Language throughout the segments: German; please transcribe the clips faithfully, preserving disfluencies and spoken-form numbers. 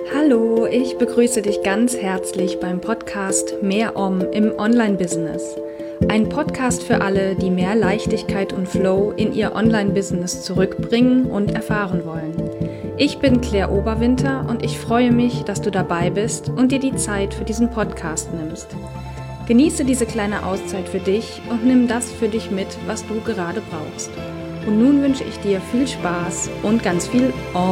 Hallo, ich begrüße dich ganz herzlich beim Podcast Mehr Om im Online-Business. Ein Podcast für alle, die mehr Leichtigkeit und Flow in ihr Online-Business zurückbringen und erfahren wollen. Ich bin Claire Oberwinter und ich freue mich, dass du dabei bist und dir die Zeit für diesen Podcast nimmst. Genieße diese kleine Auszeit für dich und nimm das für dich mit, was du gerade brauchst. Und nun wünsche ich dir viel Spaß und ganz viel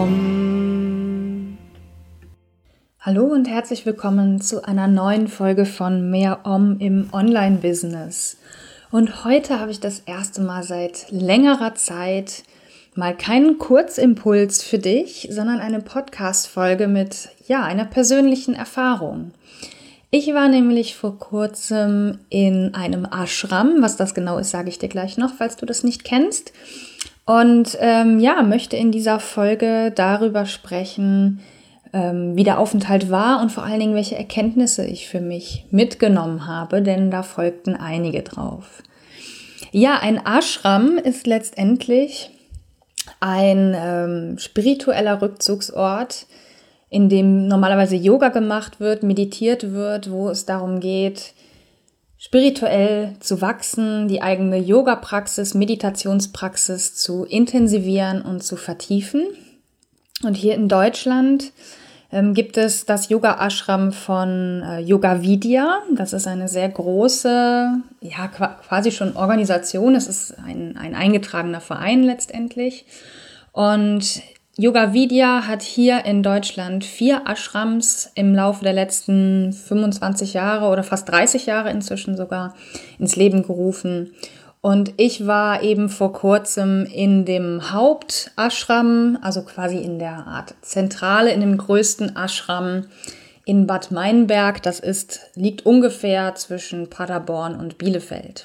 Om. Hallo und herzlich willkommen zu einer neuen Folge von Mehr Om im Online-Business. Und heute habe ich das erste Mal seit längerer Zeit mal keinen Kurzimpuls für dich, sondern eine Podcast-Folge mit, ja, einer persönlichen Erfahrung. Ich war nämlich vor kurzem in einem Ashram. Was das genau ist, sage ich dir gleich noch, falls du das nicht kennst. Und ähm, ja, möchte in dieser Folge darüber sprechen, ähm, wie der Aufenthalt war und vor allen Dingen, welche Erkenntnisse ich für mich mitgenommen habe, denn da folgten einige drauf. Ja, ein Ashram ist letztendlich ein ähm, spiritueller Rückzugsort, in dem normalerweise Yoga gemacht wird, meditiert wird, wo es darum geht, spirituell zu wachsen, die eigene Yoga-Praxis, Meditationspraxis zu intensivieren und zu vertiefen. Und hier in Deutschland ähm, gibt es das Yoga-Ashram von äh, Yoga Vidya. Das ist eine sehr große, ja quasi schon Organisation. Es ist ein, ein eingetragener Verein letztendlich. Und Yoga Vidya hat hier in Deutschland vier Ashrams im Laufe der letzten fünfundzwanzig Jahre oder fast dreißig Jahre inzwischen sogar ins Leben gerufen. Und ich war eben vor kurzem in dem Hauptashram, also quasi in der Art Zentrale, in dem größten Ashram in Bad Meinberg. Das ist, liegt ungefähr zwischen Paderborn und Bielefeld.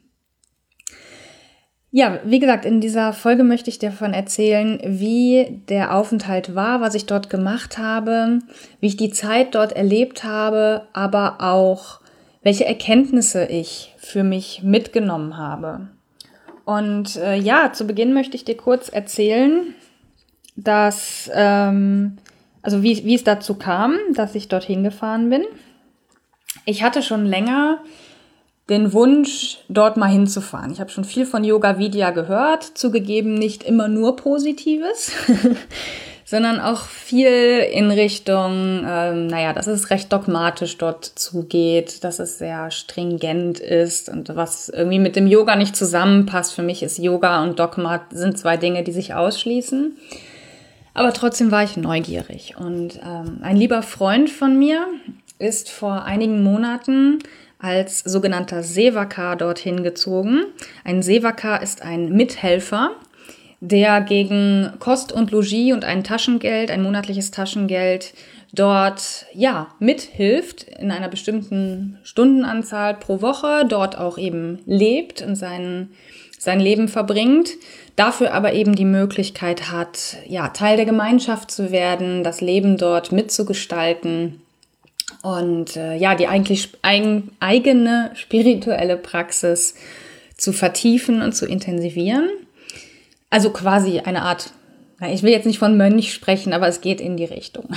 Ja, wie gesagt, in dieser Folge möchte ich dir davon erzählen, wie der Aufenthalt war, was ich dort gemacht habe, wie ich die Zeit dort erlebt habe, aber auch, welche Erkenntnisse ich für mich mitgenommen habe. Und äh, ja, zu Beginn möchte ich dir kurz erzählen, dass, ähm, also wie, wie es dazu kam, dass ich dorthin gefahren bin. Ich hatte schon länger den Wunsch, dort mal hinzufahren. Ich habe schon viel von Yoga Vidya gehört, zugegeben nicht immer nur Positives, sondern auch viel in Richtung, ähm, naja, dass es recht dogmatisch dort zugeht, dass es sehr stringent ist und was irgendwie mit dem Yoga nicht zusammenpasst. Für mich ist Yoga und Dogma sind zwei Dinge, die sich ausschließen. Aber trotzdem war ich neugierig. Und ähm, ein lieber Freund von mir ist vor einigen Monaten als sogenannter Sevaka dorthin gezogen. Ein Sevaka ist ein Mithelfer, der gegen Kost und Logis und ein Taschengeld, ein monatliches Taschengeld dort ja mithilft in einer bestimmten Stundenanzahl pro Woche, dort auch eben lebt und sein, sein Leben verbringt, dafür aber eben die Möglichkeit hat, ja, Teil der Gemeinschaft zu werden, das Leben dort mitzugestalten. Und äh, ja, die eigentlich eigen, eigene spirituelle Praxis zu vertiefen und zu intensivieren. Also quasi eine Art, ich will jetzt nicht von Mönch sprechen, aber es geht in die Richtung.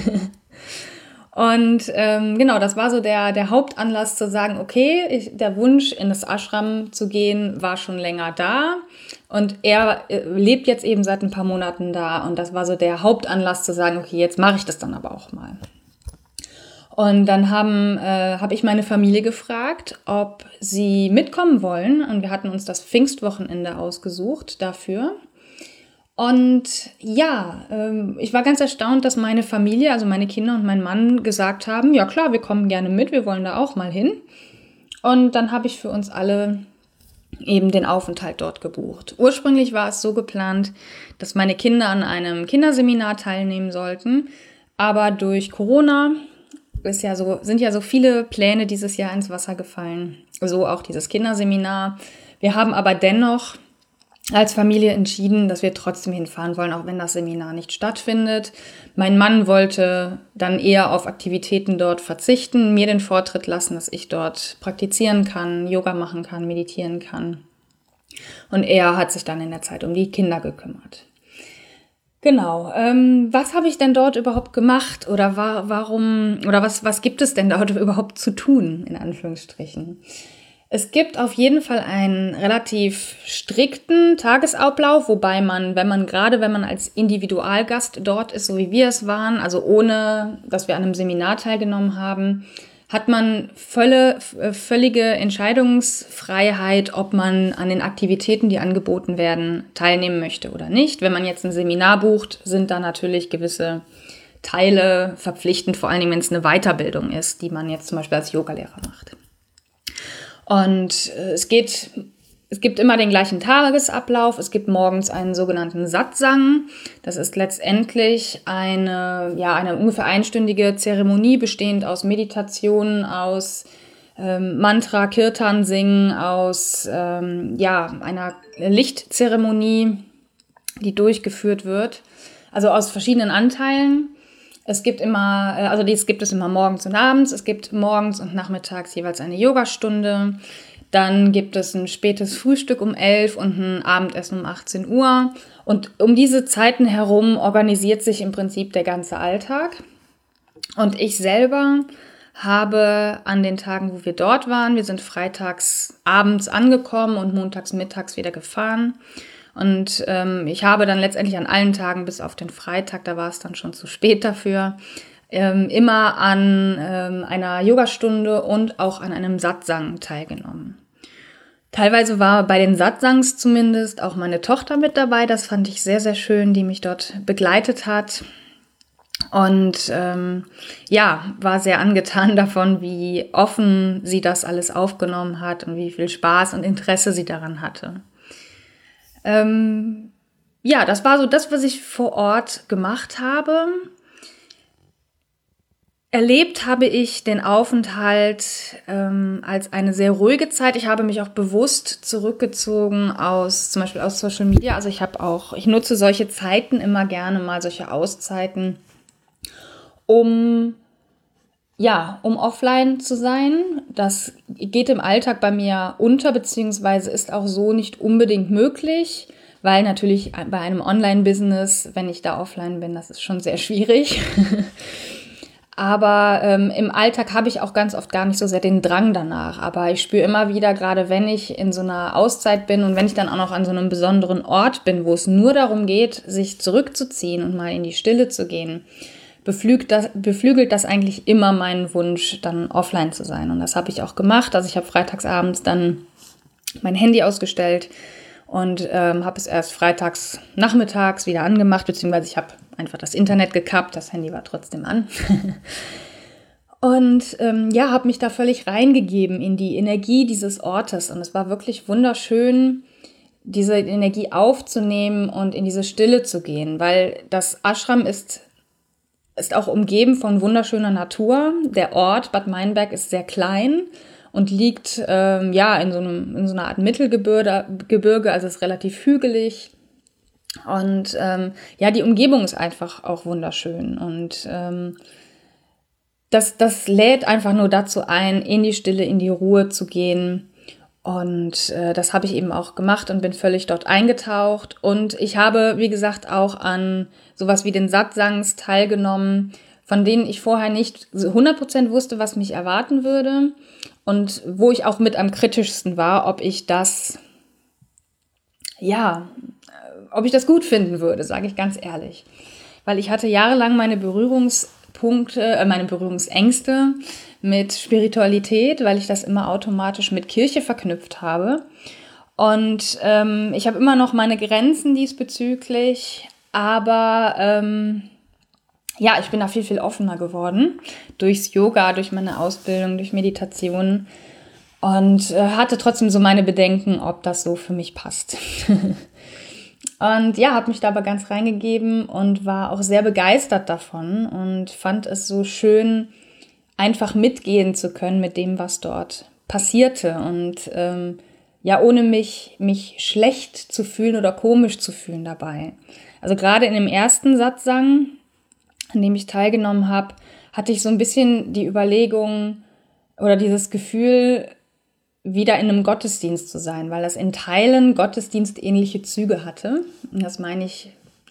Und ähm, genau, das war so der, der Hauptanlass zu sagen, okay, ich, der Wunsch in das Ashram zu gehen war schon länger da. Und er äh, lebt jetzt eben seit ein paar Monaten da. Und das war so der Hauptanlass zu sagen, okay, jetzt mache ich das dann aber auch mal. Und dann haben, äh, habe ich meine Familie gefragt, ob sie mitkommen wollen. Und wir hatten uns das Pfingstwochenende ausgesucht dafür. Und ja, ähm, ich war ganz erstaunt, dass meine Familie, also meine Kinder und mein Mann gesagt haben, ja klar, wir kommen gerne mit, wir wollen da auch mal hin. Und dann habe ich für uns alle eben den Aufenthalt dort gebucht. Ursprünglich war es so geplant, dass meine Kinder an einem Kinderseminar teilnehmen sollten. Aber durch Corona Ist ja so, sind ja so viele Pläne dieses Jahr ins Wasser gefallen, so auch dieses Kinderseminar. Wir haben aber dennoch als Familie entschieden, dass wir trotzdem hinfahren wollen, auch wenn das Seminar nicht stattfindet. Mein Mann wollte dann eher auf Aktivitäten dort verzichten, mir den Vortritt lassen, dass ich dort praktizieren kann, Yoga machen kann, meditieren kann. Und er hat sich dann in der Zeit um die Kinder gekümmert. Genau. Ähm, was habe ich denn dort überhaupt gemacht oder wa- warum oder was, was gibt es denn dort überhaupt zu tun, in Anführungsstrichen? Es gibt auf jeden Fall einen relativ strikten Tagesablauf, wobei man, wenn man gerade, wenn man als Individualgast dort ist, so wie wir es waren, also ohne, dass wir an einem Seminar teilgenommen haben, hat man völle, völlige Entscheidungsfreiheit, ob man an den Aktivitäten, die angeboten werden, teilnehmen möchte oder nicht. Wenn man jetzt ein Seminar bucht, sind da natürlich gewisse Teile verpflichtend, vor allen Dingen, wenn es eine Weiterbildung ist, die man jetzt zum Beispiel als Yogalehrer macht. Und äh, es geht, es gibt immer den gleichen Tagesablauf. Es gibt morgens einen sogenannten Satsang. Das ist letztendlich eine, ja, eine ungefähr einstündige Zeremonie, bestehend aus Meditation, aus ähm, Mantra, Kirtan singen, aus ähm, ja, einer Lichtzeremonie, die durchgeführt wird. Also aus verschiedenen Anteilen. Es gibt immer, also dies gibt es immer morgens und abends. Es gibt morgens und nachmittags jeweils eine Yogastunde. Dann gibt es ein spätes Frühstück um elf und ein Abendessen um achtzehn Uhr. Und um diese Zeiten herum organisiert sich im Prinzip der ganze Alltag. Und ich selber habe an den Tagen, wo wir dort waren, wir sind freitags abends angekommen und montags mittags wieder gefahren. Und ähm, ich habe dann letztendlich an allen Tagen bis auf den Freitag, da war es dann schon zu spät dafür, ähm, immer an ähm, einer Yogastunde und auch an einem Satsang teilgenommen. Teilweise war bei den Satsangs zumindest auch meine Tochter mit dabei. Das fand ich sehr, sehr schön, die mich dort begleitet hat. Und ähm, ja, war sehr angetan davon, wie offen sie das alles aufgenommen hat und wie viel Spaß und Interesse sie daran hatte. Ähm, ja, das war so das, was ich vor Ort gemacht habe. Erlebt habe ich den Aufenthalt ähm, als eine sehr ruhige Zeit. Ich habe mich auch bewusst zurückgezogen aus, zum Beispiel aus Social Media. Also ich habe auch, ich nutze solche Zeiten immer gerne mal, solche Auszeiten, um ja, um offline zu sein. Das geht im Alltag bei mir unter, beziehungsweise ist auch so nicht unbedingt möglich, weil natürlich bei einem Online-Business, wenn ich da offline bin, das ist schon sehr schwierig. Aber ähm, im Alltag habe ich auch ganz oft gar nicht so sehr den Drang danach. Aber ich spüre immer wieder, gerade wenn ich in so einer Auszeit bin und wenn ich dann auch noch an so einem besonderen Ort bin, wo es nur darum geht, sich zurückzuziehen und mal in die Stille zu gehen, beflügelt das, beflügelt das eigentlich immer meinen Wunsch, dann offline zu sein. Und das habe ich auch gemacht. Also ich habe freitagsabends dann mein Handy ausgestellt und ähm, habe es erst freitags nachmittags wieder angemacht, beziehungsweise ich habe einfach das Internet gekappt, das Handy war trotzdem an. Und ähm, ja, habe mich da völlig reingegeben in die Energie dieses Ortes. Und es war wirklich wunderschön, diese Energie aufzunehmen und in diese Stille zu gehen, weil das Ashram ist ist auch umgeben von wunderschöner Natur. Der Ort Bad Meinberg ist sehr klein und liegt ähm, ja in so, einem, in so einer Art Mittelgebirge, Gebirge, also ist relativ hügelig. Und ähm, ja, die Umgebung ist einfach auch wunderschön. Und ähm, das, das lädt einfach nur dazu ein, in die Stille, in die Ruhe zu gehen. Und äh, das habe ich eben auch gemacht und bin völlig dort eingetaucht. Und ich habe, wie gesagt, auch an sowas wie den Satsangs teilgenommen, von denen ich vorher nicht hundert Prozent wusste, was mich erwarten würde. Und wo ich auch mit am kritischsten war, ob ich das, ja, ob ich das gut finden würde, sage ich ganz ehrlich. Weil ich hatte jahrelang meine Berührungspunkte, äh, meine Berührungsängste mit Spiritualität, weil ich das immer automatisch mit Kirche verknüpft habe. Und ähm, ich habe immer noch meine Grenzen diesbezüglich, aber ähm, ja, ich bin da viel, viel offener geworden durchs Yoga, durch meine Ausbildung, durch Meditation und äh, hatte trotzdem so meine Bedenken, ob das so für mich passt. Und ja, habe mich da aber ganz reingegeben und war auch sehr begeistert davon und fand es so schön, einfach mitgehen zu können mit dem, was dort passierte und ähm, ja, ohne mich, mich schlecht zu fühlen oder komisch zu fühlen dabei. Also gerade in dem ersten Satsang, an dem ich teilgenommen habe, hatte ich so ein bisschen die Überlegung oder dieses Gefühl, wieder in einem Gottesdienst zu sein, weil das in Teilen gottesdienstähnliche Züge hatte. Und das meine ich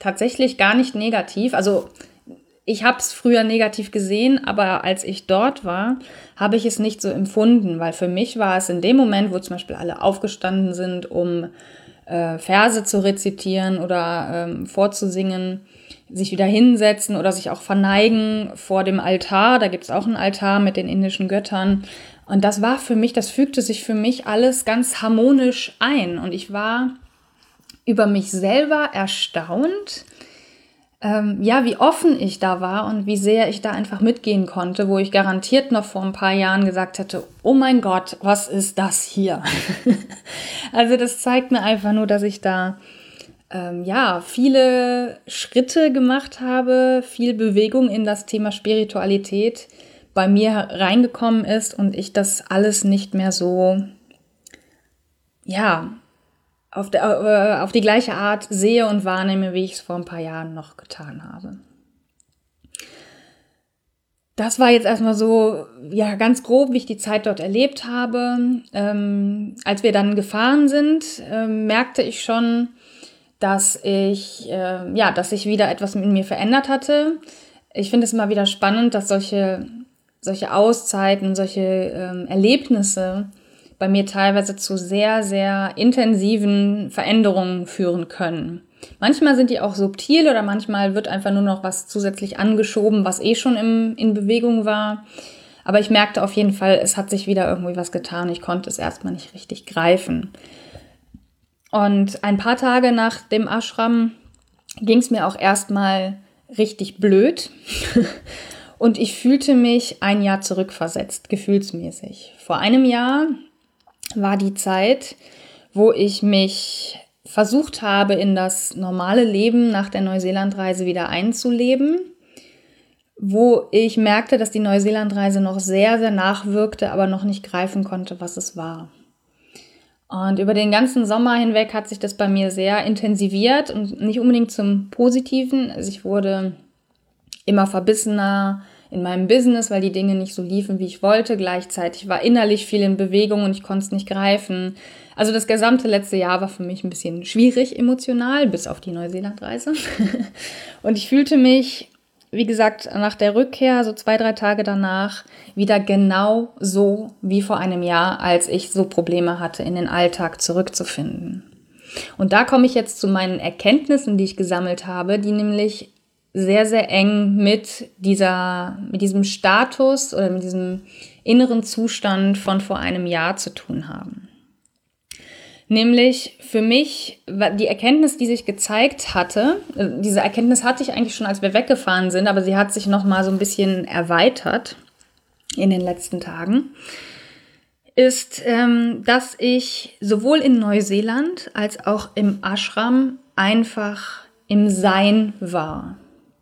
tatsächlich gar nicht negativ. Also ich habe es früher negativ gesehen, aber als ich dort war, habe ich es nicht so empfunden, weil für mich war es in dem Moment, wo zum Beispiel alle aufgestanden sind, um äh, Verse zu rezitieren oder ähm, vorzusingen, sich wieder hinsetzen oder sich auch verneigen vor dem Altar. Da gibt es auch einen Altar mit den indischen Göttern. Und das war für mich, das fügte sich für mich alles ganz harmonisch ein. Und ich war über mich selber erstaunt, ähm, ja, wie offen ich da war und wie sehr ich da einfach mitgehen konnte, wo ich garantiert noch vor ein paar Jahren gesagt hätte, oh mein Gott, was ist das hier? Also das zeigt mir einfach nur, dass ich da ähm, ja viele Schritte gemacht habe, viel Bewegung in das Thema Spiritualität bei mir reingekommen ist und ich das alles nicht mehr so, ja, auf, der, äh, auf die gleiche Art sehe und wahrnehme, wie ich es vor ein paar Jahren noch getan habe. Das war jetzt erstmal so, ja, ganz grob, wie ich die Zeit dort erlebt habe. Ähm, als wir dann gefahren sind, äh, merkte ich schon, dass ich, äh, ja, dass sich wieder etwas in mir verändert hatte. Ich finde es immer wieder spannend, dass solche, solche Auszeiten, solche ähm, Erlebnisse bei mir teilweise zu sehr, sehr intensiven Veränderungen führen können. Manchmal sind die auch subtil oder manchmal wird einfach nur noch was zusätzlich angeschoben, was eh schon im, in Bewegung war. Aber ich merkte auf jeden Fall, es hat sich wieder irgendwie was getan. Ich konnte es erstmal nicht richtig greifen. Und ein paar Tage nach dem Ashram ging es mir auch erstmal richtig blöd. Und ich fühlte mich ein Jahr zurückversetzt, gefühlsmäßig. Vor einem Jahr war die Zeit, wo ich mich versucht habe, in das normale Leben nach der Neuseelandreise wieder einzuleben, wo ich merkte, dass die Neuseelandreise noch sehr, sehr nachwirkte, aber noch nicht greifen konnte, was es war. Und über den ganzen Sommer hinweg hat sich das bei mir sehr intensiviert und nicht unbedingt zum Positiven. Also ich wurde immer verbissener in meinem Business, weil die Dinge nicht so liefen, wie ich wollte. Gleichzeitig war innerlich viel in Bewegung und ich konnte es nicht greifen. Also das gesamte letzte Jahr war für mich ein bisschen schwierig emotional, bis auf die Neuseelandreise. Und ich fühlte mich, wie gesagt, nach der Rückkehr, so zwei, drei Tage danach, wieder genau so wie vor einem Jahr, als ich so Probleme hatte, in den Alltag zurückzufinden. Und da komme ich jetzt zu meinen Erkenntnissen, die ich gesammelt habe, die nämlich sehr, sehr eng mit dieser, mit diesem Status oder mit diesem inneren Zustand von vor einem Jahr zu tun haben. Nämlich für mich, die Erkenntnis, die sich gezeigt hatte, diese Erkenntnis hatte ich eigentlich schon, als wir weggefahren sind, aber sie hat sich nochmal so ein bisschen erweitert in den letzten Tagen, ist, ähm, dass ich sowohl in Neuseeland als auch im Ashram einfach im Sein war.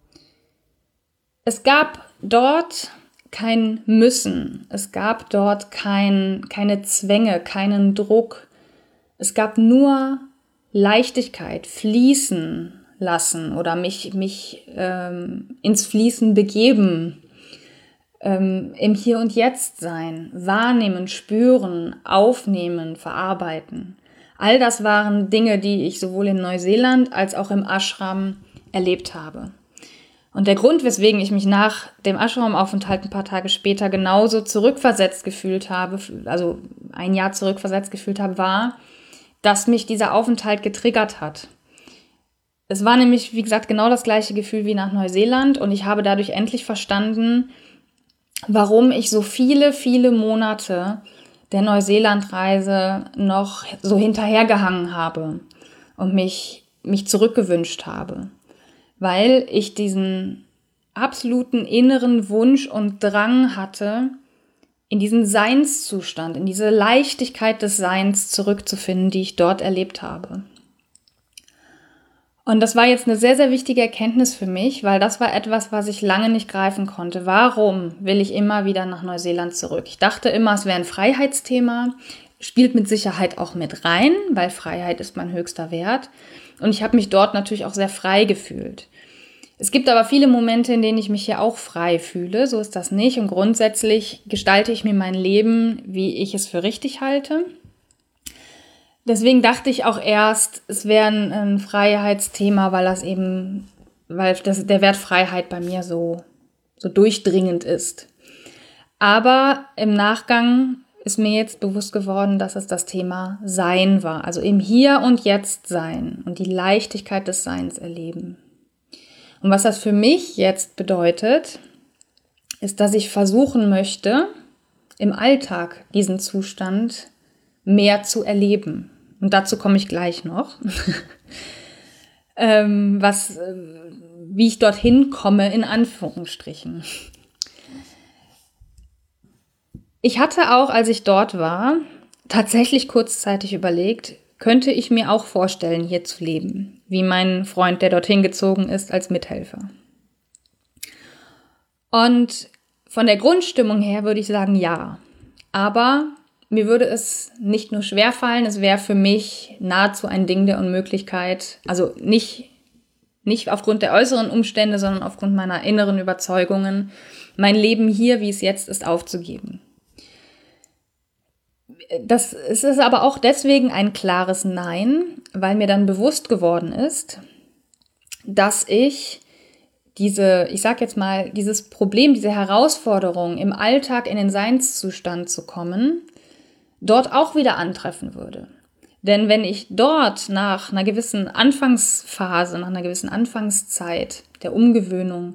Es gab dort kein Müssen, es gab dort kein, keine Zwänge, keinen Druck. Es gab nur Leichtigkeit, fließen lassen oder mich, mich ähm, ins Fließen begeben, ähm, im Hier und Jetzt sein, wahrnehmen, spüren, aufnehmen, verarbeiten. All das waren Dinge, die ich sowohl in Neuseeland als auch im Ashram erlebt habe. Und der Grund, weswegen ich mich nach dem Ashram-Aufenthalt ein paar Tage später genauso zurückversetzt gefühlt habe, also ein Jahr zurückversetzt gefühlt habe, war, dass mich dieser Aufenthalt getriggert hat. Es war nämlich, wie gesagt, genau das gleiche Gefühl wie nach Neuseeland und ich habe dadurch endlich verstanden, warum ich so viele, viele Monate der Neuseelandreise noch so hinterhergehangen habe und mich, mich zurückgewünscht habe. Weil ich diesen absoluten inneren Wunsch und Drang hatte, in diesen Seinszustand, in diese Leichtigkeit des Seins zurückzufinden, die ich dort erlebt habe. Und das war jetzt eine sehr, sehr wichtige Erkenntnis für mich, weil das war etwas, was ich lange nicht greifen konnte. Warum will ich immer wieder nach Neuseeland zurück? Ich dachte immer, es wäre ein Freiheitsthema, spielt mit Sicherheit auch mit rein, weil Freiheit ist mein höchster Wert. Und ich habe mich dort natürlich auch sehr frei gefühlt. Es gibt aber viele Momente, in denen ich mich hier auch frei fühle. So ist das nicht. Und grundsätzlich gestalte ich mir mein Leben, wie ich es für richtig halte. Deswegen dachte ich auch erst, es wäre ein, ein Freiheitsthema, weil das eben, weil das, der Wert Freiheit bei mir so, so durchdringend ist. Aber im Nachgang ist mir jetzt bewusst geworden, dass es das Thema Sein war. Also im Hier und Jetzt sein und die Leichtigkeit des Seins erleben. Und was das für mich jetzt bedeutet, ist, dass ich versuchen möchte, im Alltag diesen Zustand mehr zu erleben. Und dazu komme ich gleich noch. ähm, was, wie ich dorthin komme, in Anführungsstrichen. Ich hatte auch, als ich dort war, tatsächlich kurzzeitig überlegt, könnte ich mir auch vorstellen, hier zu leben, wie mein Freund, der dorthin gezogen ist, als Mithelfer. Und von der Grundstimmung her würde ich sagen, ja. Aber mir würde es nicht nur schwerfallen, es wäre für mich nahezu ein Ding der Unmöglichkeit, also nicht, nicht aufgrund der äußeren Umstände, sondern aufgrund meiner inneren Überzeugungen, mein Leben hier, wie es jetzt ist, aufzugeben. Das es ist aber auch deswegen ein klares Nein, weil mir dann bewusst geworden ist, dass ich diese, ich sag jetzt mal, dieses Problem, diese Herausforderung, im Alltag in den Seinszustand zu kommen, dort auch wieder antreffen würde. Denn wenn ich dort nach einer gewissen Anfangsphase, nach einer gewissen Anfangszeit der Umgewöhnung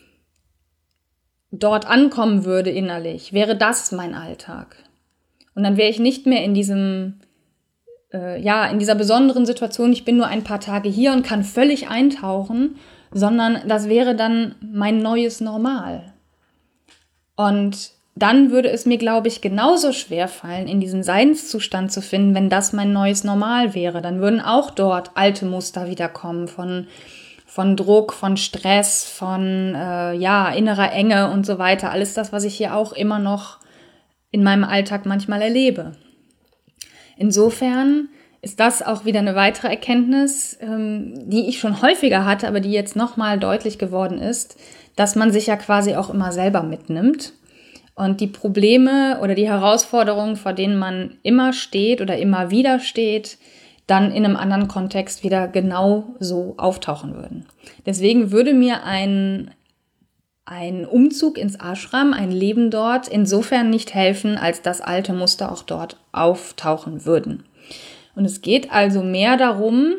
dort ankommen würde innerlich, wäre das mein Alltag. Und dann wäre ich nicht mehr in diesem, äh, ja, in dieser besonderen Situation, ich bin nur ein paar Tage hier und kann völlig eintauchen, sondern das wäre dann mein neues Normal. Und dann würde es mir, glaube ich, genauso schwer fallen, in diesen Seinszustand zu finden, wenn das mein neues Normal wäre. Dann würden auch dort alte Muster wiederkommen von, von Druck, von Stress, von äh, ja, innerer Enge und so weiter. Alles das, was ich hier auch immer noch in meinem Alltag manchmal erlebe. Insofern ist das auch wieder eine weitere Erkenntnis, ähm, die ich schon häufiger hatte, aber die jetzt nochmal deutlich geworden ist, dass man sich ja quasi auch immer selber mitnimmt und die Probleme oder die Herausforderungen, vor denen man immer steht oder immer wieder steht, dann in einem anderen Kontext wieder genau so auftauchen würden. Deswegen würde mir ein Ein Umzug ins Ashram, ein Leben dort, insofern nicht helfen, als dass alte Muster auch dort auftauchen würden. Und es geht also mehr darum,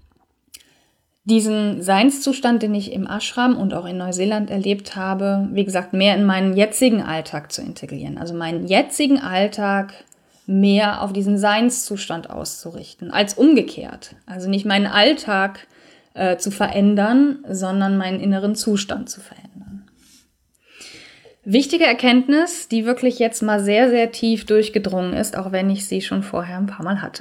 diesen Seinszustand, den ich im Ashram und auch in Neuseeland erlebt habe, wie gesagt, mehr in meinen jetzigen Alltag zu integrieren. Also meinen jetzigen Alltag mehr auf diesen Seinszustand auszurichten, als umgekehrt. Also nicht meinen Alltag äh, zu verändern, sondern meinen inneren Zustand zu verändern. Wichtige Erkenntnis, die wirklich jetzt mal sehr, sehr tief durchgedrungen ist, auch wenn ich sie schon vorher ein paar Mal hatte.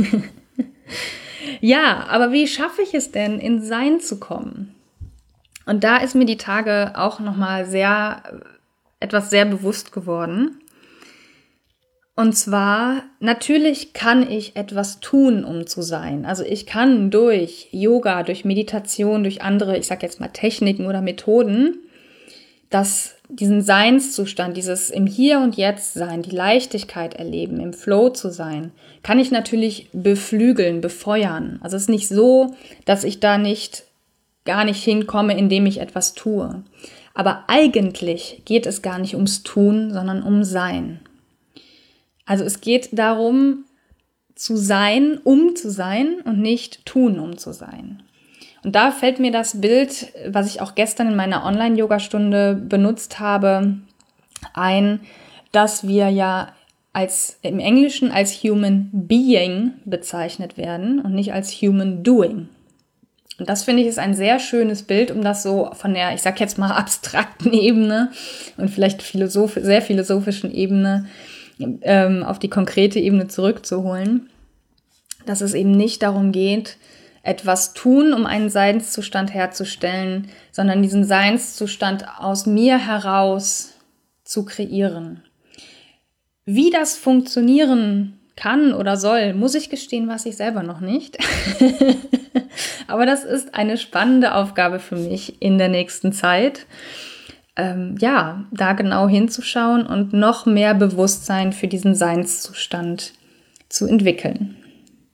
Ja, aber wie schaffe ich es denn, in Sein zu kommen? Und da ist mir die Tage auch nochmal sehr, etwas sehr bewusst geworden. Und zwar, natürlich kann ich etwas tun, um zu sein. Also ich kann durch Yoga, durch Meditation, durch andere, ich sag jetzt mal Techniken oder Methoden, das diesen Seinszustand, dieses im Hier und Jetzt sein, die Leichtigkeit erleben, im Flow zu sein, kann ich natürlich beflügeln, befeuern. Also es ist nicht so, dass ich da nicht gar nicht hinkomme, indem ich etwas tue. Aber eigentlich geht es gar nicht ums Tun, sondern um Sein. Also es geht darum, zu sein, um zu sein und nicht tun, um zu sein. Und da fällt mir das Bild, was ich auch gestern in meiner Online-Yoga-Stunde benutzt habe, ein, dass wir ja als, im Englischen als Human Being bezeichnet werden und nicht als Human Doing. Und das finde ich ist ein sehr schönes Bild, um das so von der, ich sag jetzt mal, abstrakten Ebene und vielleicht philosoph- sehr philosophischen Ebene ähm, auf die konkrete Ebene zurückzuholen, dass es eben nicht darum geht, etwas tun, um einen Seinszustand herzustellen, sondern diesen Seinszustand aus mir heraus zu kreieren. Wie das funktionieren kann oder soll, muss ich gestehen, weiß ich selber noch nicht. Aber das ist eine spannende Aufgabe für mich in der nächsten Zeit. Ähm, ja, da genau hinzuschauen und noch mehr Bewusstsein für diesen Seinszustand zu entwickeln.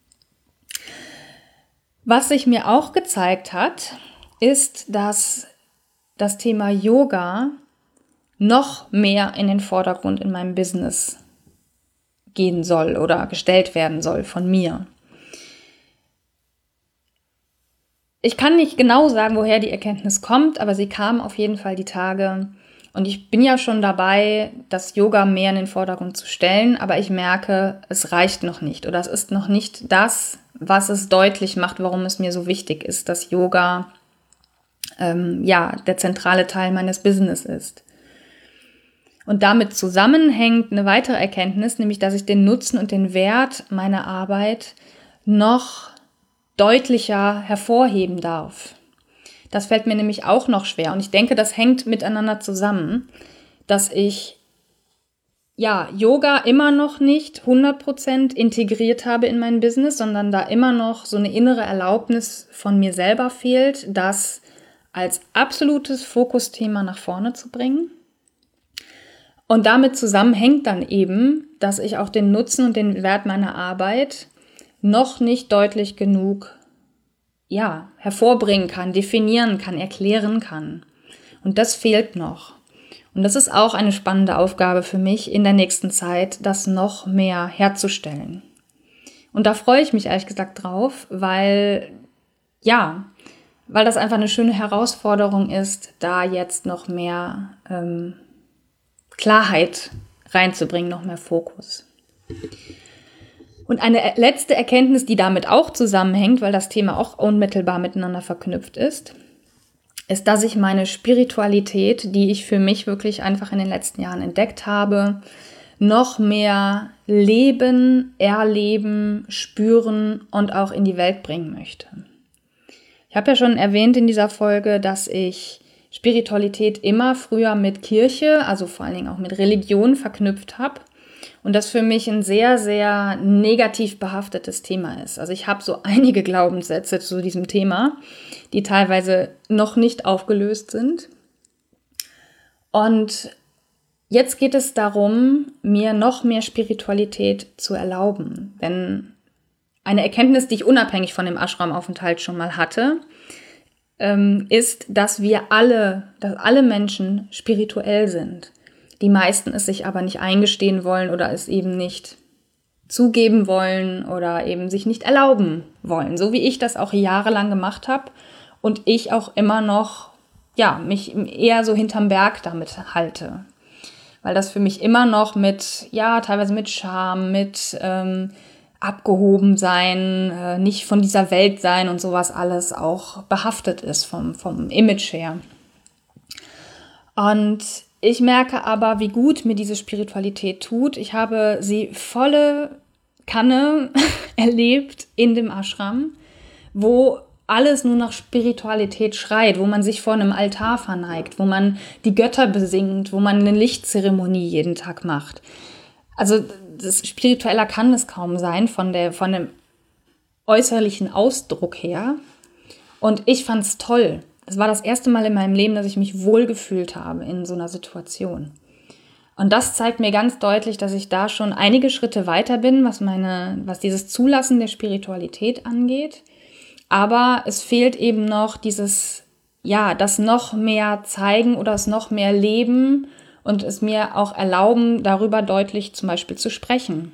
Was sich mir auch gezeigt hat, ist, dass das Thema Yoga noch mehr in den Vordergrund in meinem Business gehen soll oder gestellt werden soll von mir. Ich kann nicht genau sagen, woher die Erkenntnis kommt, aber sie kam auf jeden Fall die Tage. Und ich bin ja schon dabei, das Yoga mehr in den Vordergrund zu stellen, aber ich merke, es reicht noch nicht oder es ist noch nicht das, was es deutlich macht, warum es mir so wichtig ist, dass Yoga ähm, ja der zentrale Teil meines Business ist. Und damit zusammenhängt eine weitere Erkenntnis, nämlich, dass ich den Nutzen und den Wert meiner Arbeit noch deutlicher hervorheben darf. Das fällt mir nämlich auch noch schwer. Und ich denke, das hängt miteinander zusammen, dass ich ja Yoga immer noch nicht hundert Prozent integriert habe in mein Business, sondern da immer noch so eine innere Erlaubnis von mir selber fehlt, das als absolutes Fokusthema nach vorne zu bringen. Und damit zusammenhängt dann eben, dass ich auch den Nutzen und den Wert meiner Arbeit noch nicht deutlich genug ja, hervorbringen kann, definieren kann, erklären kann. Und das fehlt noch. Und das ist auch eine spannende Aufgabe für mich in der nächsten Zeit, das noch mehr herzustellen. Und da freue ich mich ehrlich gesagt drauf, weil, ja, weil das einfach eine schöne Herausforderung ist, da jetzt noch mehr ähm, Klarheit reinzubringen, noch mehr Fokus. Und eine letzte Erkenntnis, die damit auch zusammenhängt, weil das Thema auch unmittelbar miteinander verknüpft ist, ist, dass ich meine Spiritualität, die ich für mich wirklich einfach in den letzten Jahren entdeckt habe, noch mehr leben, erleben, spüren und auch in die Welt bringen möchte. Ich habe ja schon erwähnt in dieser Folge, dass ich Spiritualität immer früher mit Kirche, also vor allen Dingen auch mit Religion verknüpft habe und das für mich ein sehr, sehr negativ behaftetes Thema ist. Also ich habe so einige Glaubenssätze zu diesem Thema, die teilweise noch nicht aufgelöst sind. Und jetzt geht es darum, mir noch mehr Spiritualität zu erlauben. Denn eine Erkenntnis, die ich unabhängig von dem Ashramaufenthalt schon mal hatte, ist, dass wir alle, dass alle Menschen spirituell sind. Die meisten es sich aber nicht eingestehen wollen oder es eben nicht zugeben wollen oder eben sich nicht erlauben wollen. So wie ich das auch jahrelang gemacht habe und ich auch immer noch, ja, mich eher so hinterm Berg damit halte. Weil das für mich immer noch mit, ja, teilweise mit Scham, mit ähm, abgehoben sein, äh, nicht von dieser Welt sein und sowas alles auch behaftet ist vom, vom Image her. Und ich merke aber, wie gut mir diese Spiritualität tut. Ich habe sie volle Kanne erlebt in dem Ashram, wo alles nur nach Spiritualität schreit, wo man sich vor einem Altar verneigt, wo man die Götter besingt, wo man eine Lichtzeremonie jeden Tag macht. Also das spiritueller kann es kaum sein von der von dem äußerlichen Ausdruck her. Und ich fand es toll. Es war das erste Mal in meinem Leben, dass ich mich wohlgefühlt habe in so einer Situation. Und das zeigt mir ganz deutlich, dass ich da schon einige Schritte weiter bin, was meine, was dieses Zulassen der Spiritualität angeht. Aber es fehlt eben noch dieses, ja, das noch mehr zeigen oder es noch mehr leben und es mir auch erlauben, darüber deutlich zum Beispiel zu sprechen.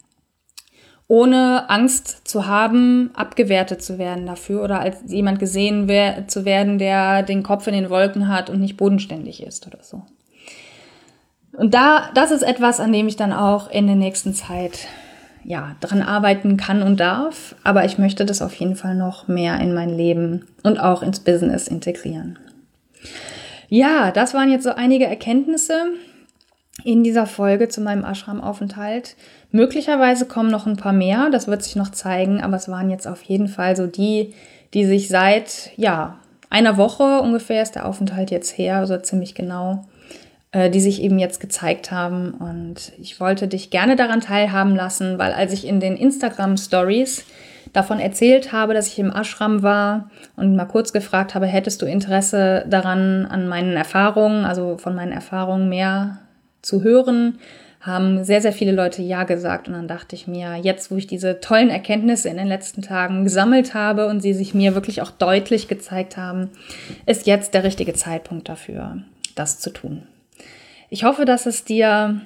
Ohne Angst zu haben, abgewertet zu werden dafür oder als jemand gesehen wer- zu werden, der den Kopf in den Wolken hat und nicht bodenständig ist oder so. Und da, das ist etwas, an dem ich dann auch in der nächsten Zeit ja, dran arbeiten kann und darf. Aber ich möchte das auf jeden Fall noch mehr in mein Leben und auch ins Business integrieren. Ja, das waren jetzt so einige Erkenntnisse in dieser Folge zu meinem Ashram-Aufenthalt. Möglicherweise kommen noch ein paar mehr, das wird sich noch zeigen, aber es waren jetzt auf jeden Fall so die, die sich seit, ja, einer Woche ungefähr ist der Aufenthalt jetzt her, so ziemlich genau, äh, die sich eben jetzt gezeigt haben. Und ich wollte dich gerne daran teilhaben lassen, weil als ich in den Instagram-Stories davon erzählt habe, dass ich im Ashram war und mal kurz gefragt habe, hättest du Interesse daran, an meinen Erfahrungen, also von meinen Erfahrungen mehr zu hören, haben sehr, sehr viele Leute Ja gesagt. Und dann dachte ich mir, jetzt, wo ich diese tollen Erkenntnisse in den letzten Tagen gesammelt habe und sie sich mir wirklich auch deutlich gezeigt haben, ist jetzt der richtige Zeitpunkt dafür, das zu tun. Ich hoffe, dass es dir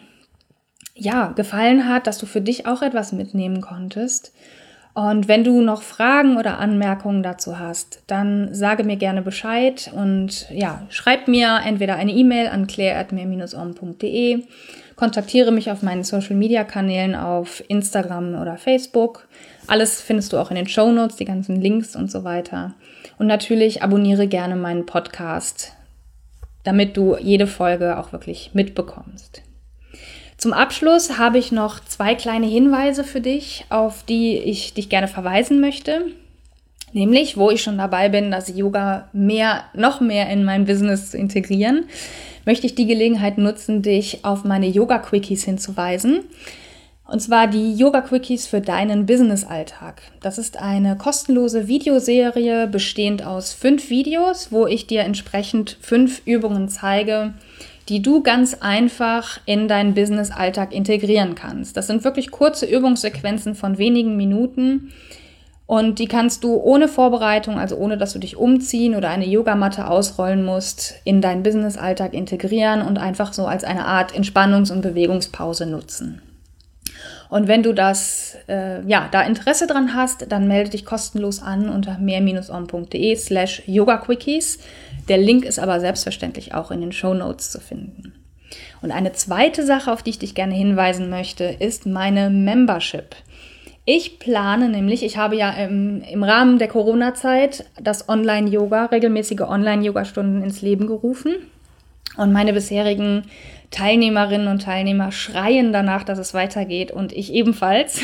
ja gefallen hat, dass du für dich auch etwas mitnehmen konntest. Und wenn du noch Fragen oder Anmerkungen dazu hast, dann sage mir gerne Bescheid und ja, schreib mir entweder eine E-Mail an claire at mehr om punkt de, kontaktiere mich auf meinen Social-Media-Kanälen auf Instagram oder Facebook. Alles findest du auch in den Shownotes, die ganzen Links und so weiter. Und natürlich abonniere gerne meinen Podcast, damit du jede Folge auch wirklich mitbekommst. Zum Abschluss habe ich noch zwei kleine Hinweise für dich, auf die ich dich gerne verweisen möchte. Nämlich, wo ich schon dabei bin, das Yoga mehr, noch mehr in mein Business zu integrieren, möchte ich die Gelegenheit nutzen, dich auf meine Yoga-Quickies hinzuweisen. Und zwar die Yoga-Quickies für deinen Business-Alltag. Das ist eine kostenlose Videoserie bestehend aus fünf Videos, wo ich dir entsprechend fünf Übungen zeige, die du ganz einfach in deinen Business-Alltag integrieren kannst. Das sind wirklich kurze Übungssequenzen von wenigen Minuten und die kannst du ohne Vorbereitung, also ohne dass du dich umziehen oder eine Yogamatte ausrollen musst, in deinen Business-Alltag integrieren und einfach so als eine Art Entspannungs- und Bewegungspause nutzen. Und wenn du das, äh, ja, da Interesse dran hast, dann melde dich kostenlos an unter mehr om punkt de slash yoga quickies. Der Link ist aber selbstverständlich auch in den Shownotes zu finden. Und eine zweite Sache, auf die ich dich gerne hinweisen möchte, ist meine Membership. Ich plane nämlich, ich habe ja im, im Rahmen der Corona-Zeit das Online-Yoga, regelmäßige Online-Yoga-Stunden ins Leben gerufen. Und meine bisherigen Teilnehmerinnen und Teilnehmer schreien danach, dass es weitergeht und ich ebenfalls.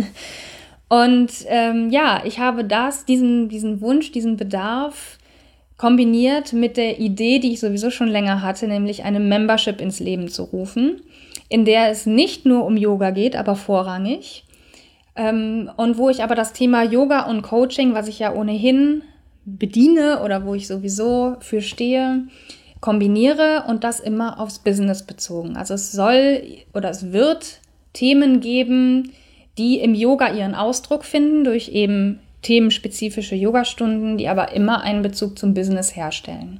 Und ähm, ja, ich habe das, diesen, diesen Wunsch, diesen Bedarf kombiniert mit der Idee, die ich sowieso schon länger hatte, nämlich eine Membership ins Leben zu rufen, in der es nicht nur um Yoga geht, aber vorrangig. Ähm, und wo ich aber das Thema Yoga und Coaching, was ich ja ohnehin bediene oder wo ich sowieso für stehe, kombiniere und das immer aufs Business bezogen. Also es soll oder es wird Themen geben, die im Yoga ihren Ausdruck finden durch eben themenspezifische Yogastunden, die aber immer einen Bezug zum Business herstellen.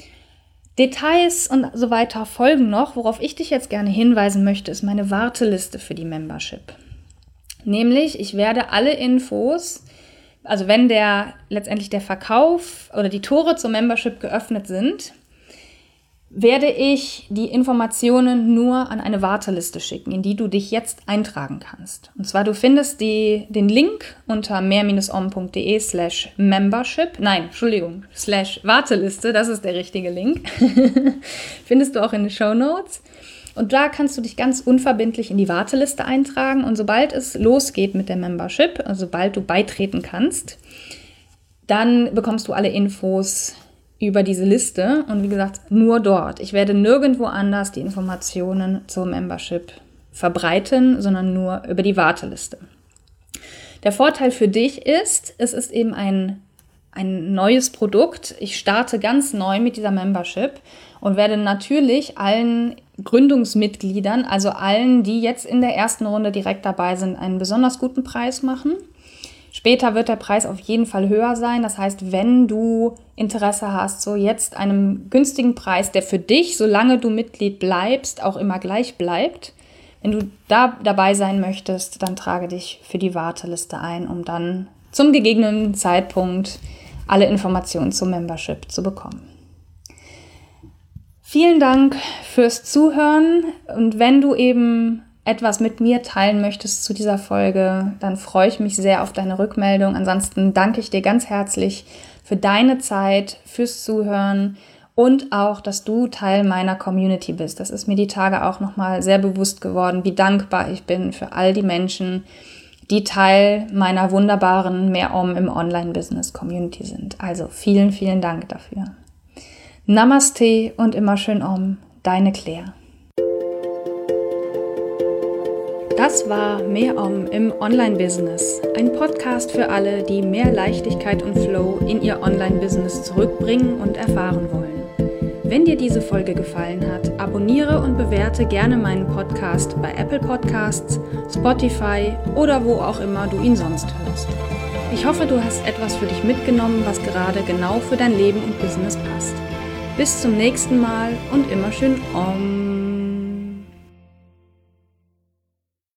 Details und so weiter folgen noch. Worauf ich dich jetzt gerne hinweisen möchte, ist meine Warteliste für die Membership. Nämlich, ich werde alle Infos, also wenn der letztendlich der Verkauf oder die Tore zur Membership geöffnet sind, werde ich die Informationen nur an eine Warteliste schicken, in die du dich jetzt eintragen kannst. Und zwar, du findest die, den Link unter mehr om punkt de slash membership, nein, Entschuldigung, slash Warteliste, das ist der richtige Link, findest du auch in den Shownotes. Und da kannst du dich ganz unverbindlich in die Warteliste eintragen und sobald es losgeht mit der Membership, also sobald du beitreten kannst, dann bekommst du alle Infos über diese Liste und wie gesagt, nur dort. Ich werde nirgendwo anders die Informationen zur Membership verbreiten, sondern nur über die Warteliste. Der Vorteil für dich ist, es ist eben ein, ein neues Produkt. Ich starte ganz neu mit dieser Membership und werde natürlich allen Gründungsmitgliedern, also allen, die jetzt in der ersten Runde direkt dabei sind, einen besonders guten Preis machen. Später wird der Preis auf jeden Fall höher sein. Das heißt, wenn du Interesse hast, so jetzt einem günstigen Preis, der für dich, solange du Mitglied bleibst, auch immer gleich bleibt. Wenn du da dabei sein möchtest, dann trage dich für die Warteliste ein, um dann zum gegebenen Zeitpunkt alle Informationen zur Membership zu bekommen. Vielen Dank fürs Zuhören und wenn du eben etwas mit mir teilen möchtest zu dieser Folge, dann freue ich mich sehr auf deine Rückmeldung. Ansonsten danke ich dir ganz herzlich für deine Zeit, fürs Zuhören und auch, dass du Teil meiner Community bist. Das ist mir die Tage auch nochmal sehr bewusst geworden, wie dankbar ich bin für all die Menschen, die Teil meiner wunderbaren Mehr Om im Online-Business-Community sind. Also vielen, vielen Dank dafür. Namaste und immer schön Om, deine Claire. Das war Mehr Om im Online-Business, ein Podcast für alle, die mehr Leichtigkeit und Flow in ihr Online-Business zurückbringen und erfahren wollen. Wenn dir diese Folge gefallen hat, abonniere und bewerte gerne meinen Podcast bei Apple Podcasts, Spotify oder wo auch immer du ihn sonst hörst. Ich hoffe, du hast etwas für dich mitgenommen, was gerade genau für dein Leben und Business passt. Bis zum nächsten Mal und immer schön Om.